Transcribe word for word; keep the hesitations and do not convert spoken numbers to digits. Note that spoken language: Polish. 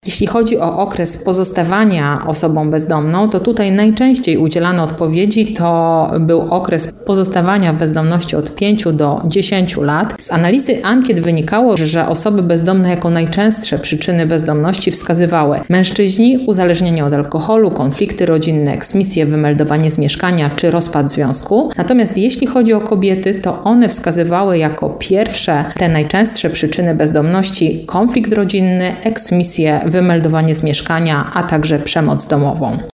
Jeśli chodzi o okres pozostawania osobą bezdomną, to tutaj najczęściej udzielane odpowiedzi to był okres pozostawania w bezdomności od pięciu do dziesięciu lat. Z analizy ankiet wynikało, że osoby bezdomne jako najczęstsze przyczyny bezdomności wskazywały mężczyźni, uzależnienie od alkoholu, konflikty rodzinne, eksmisje, wymeldowanie z mieszkania czy rozpad związku. Natomiast jeśli chodzi o kobiety, to one wskazywały jako pierwsze te najczęstsze przyczyny bezdomności konflikt rodzinny, eksmisje, wymeldowanie z mieszkania, a także przemoc domową.